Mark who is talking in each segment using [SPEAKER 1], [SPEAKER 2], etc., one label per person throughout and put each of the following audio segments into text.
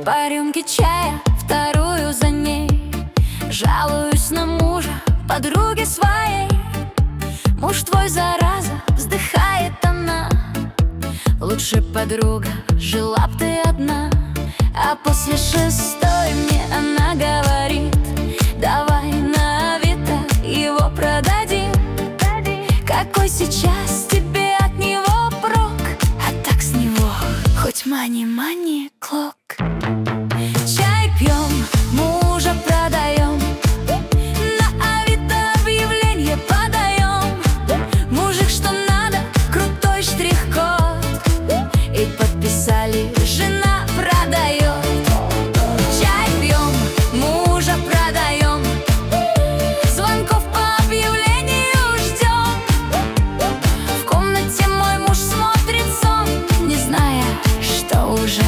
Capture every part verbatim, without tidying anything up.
[SPEAKER 1] По рюмке чая, вторую за ней. Жалуюсь на мужа, подруге своей. Муж твой, зараза, вздыхает она. Лучше, подруга, жила б ты одна. А после шестой мне она говорит: давай на Авито его продадим. Какой сейчас тебе от него прок? А так с него хоть мани-мани клок. Чай пьем, мужа продаем, на Авито объявление подаем. Мужик, что надо, крутой штрих-код. И подписали: жена продает. Чай пьем, мужа продаем, звонков по объявлению ждем. В комнате мой муж смотрит сон, не зная, что уже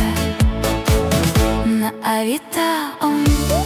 [SPEAKER 1] на Авито он.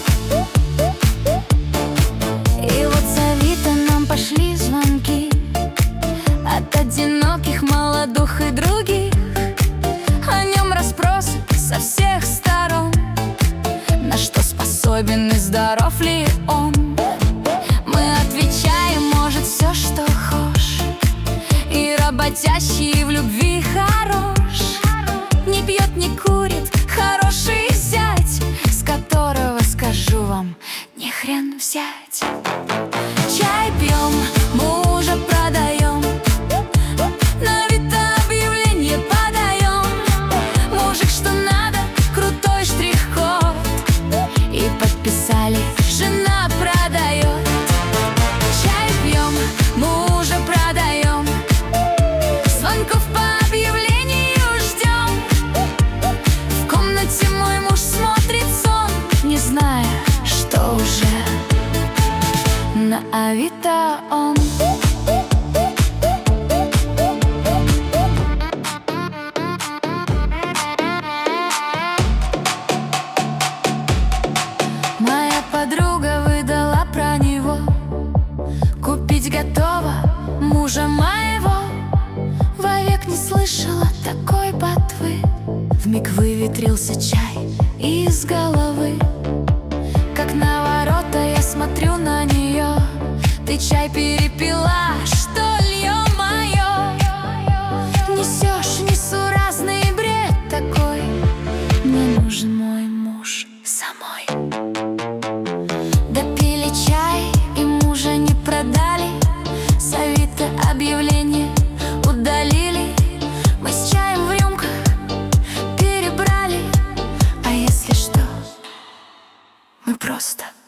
[SPEAKER 1] И вот с Авито нам пошли звонки от одиноких, молодых и других. О нем расспросы со всех сторон, на что способен и здоров ли он. Мы отвечаем: может, все, что хошь, и работящий, и в любви хорош. Не пьет, не курит, хороший зять, с которого, скажу вам, не хрен взять. Чай пьем, мужа продаем, на Авито объявление подаем. Мужик, что надо, крутой штрих-код. И подписали: жена продает. Чай пьем, мужа продаем, звонков по объявлению ждем. В комнате мой муж смотрит сон, не зная, что уже на Авито он. Моя подруга выдала про него: купить готова мужа моего. Вовек не слышала такой ботвы. Вмиг выветрился чай из головы. Как на ворота я смотрю на нее: ты чай перепила, что ли, ё-моё? Несешь несуразный бред такой. Мне нужен мой муж самой. Допили чай и мужа не продали, с Авито объявление удалили. Мы с чаем в рюмках перебрали, а если что, мы просто